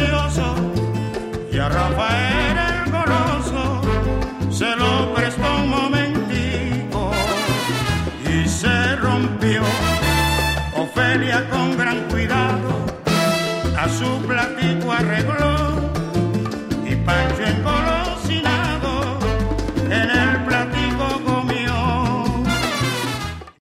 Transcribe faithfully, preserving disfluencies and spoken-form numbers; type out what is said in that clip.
gracioso y a Rafael el goloso se lo prestó un momentico y se rompió. Ofelia con gran cuidado a su platico arregló y Pancho engolosinado